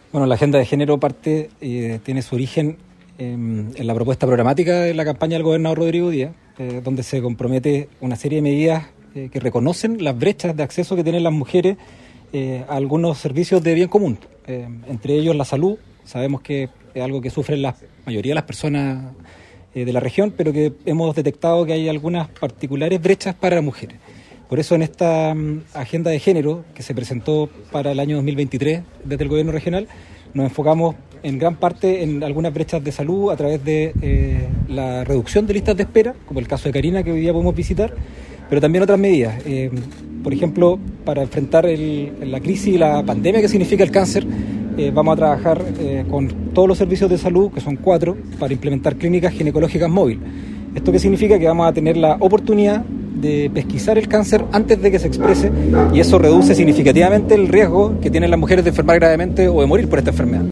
Bueno, la agenda de género tiene su origen en la propuesta programática de la campaña del gobernador Rodrigo Díaz, donde se compromete una serie de medidas que reconocen las brechas de acceso que tienen las mujeres a algunos servicios de bien común, entre ellos la salud. Sabemos que es algo que sufren la mayoría de las personas de la región, pero que hemos detectado que hay algunas particulares brechas para las mujeres. Por eso en esta agenda de género que se presentó para el año 2023 desde el gobierno regional, nos enfocamos en gran parte en algunas brechas de salud a través de la reducción de listas de espera, como el caso de Karina, que hoy día podemos visitar, pero también otras medidas. Por ejemplo, para enfrentar la crisis y la pandemia que significa el cáncer, vamos a trabajar con todos los servicios de salud, que son 4, para implementar clínicas ginecológicas móviles. ¿Esto qué significa? Que vamos a tener la oportunidad de pesquisar el cáncer antes de que se exprese, y eso reduce significativamente el riesgo que tienen las mujeres de enfermar gravemente o de morir por esta enfermedad.